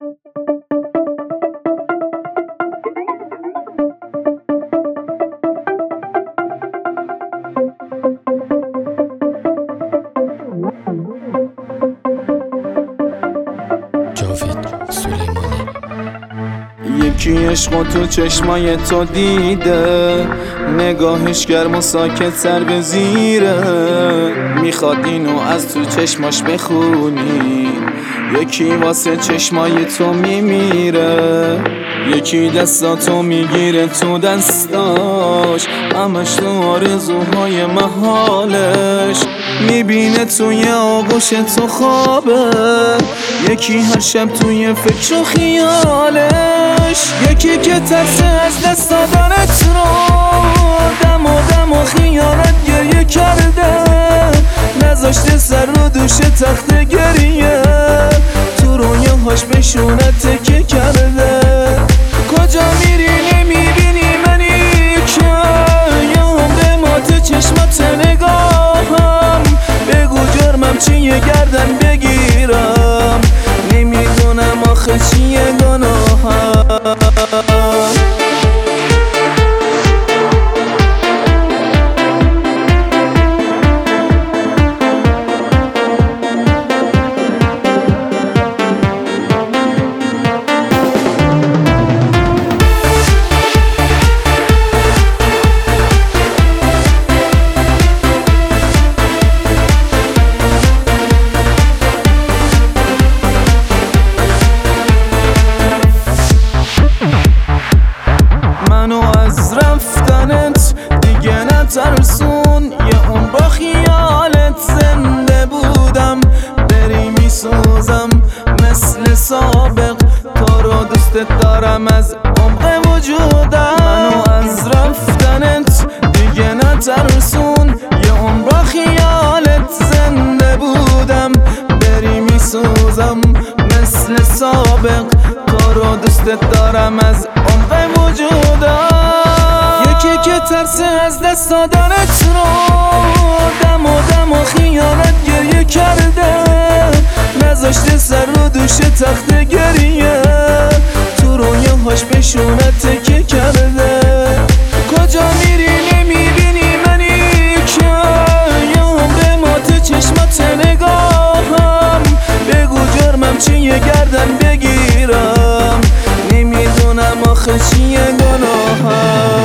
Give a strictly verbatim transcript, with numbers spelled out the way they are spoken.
یکی عشقو تو چشمای تو دیده، نگاهش گرم و ساکت سر به زیره، میخواد اینو از تو چشماش بخونی. یکی واسه چشمای تو میمیره، یکی دستاتو میگیره تو دستاش، همش تو آرزوهای محالش، میبینه توی آغوش تو خوابه. یکی هر شب توی فکر و خیالش، یکی که ترسه از دست دادنت رو دم و دم و خیالت گریه کرده، نذاشته سر رو دوش تخت گریه، تو رویاهاش بهشونه تکیه کرده. کجا میری نمیبینی منی که یه عمر مات چشمات نگاهم، بگو جرمم چیه گردن بگیرم، نمیدونم آخه چیه گناهم. منو از رفتنت دیگه نترسون، یه اون با خیالت زنده بودم، بری میسوزم مثل سابق، تو رو دوستت دارم از عمق وجودم. منو از رفتنت دیگه نترسون، یه اون با خیالت زنده بودم، بری میسوزم مثل سابق، تو رو دوستت دارم از عمق وجودم. یکی که ترسه از دست دادنت رو دم و دم و خیالت گریه کرده، نذاشته سر رو دوش تخت گریه، تو رویاهاش بهشونه تکیه کرده. کجا میری نمیبینی منی که یه عمر مات چشمات نگاهم، بگو جرمم چیه گردن بگیرم، نمیدونم آخه چیه گناهم.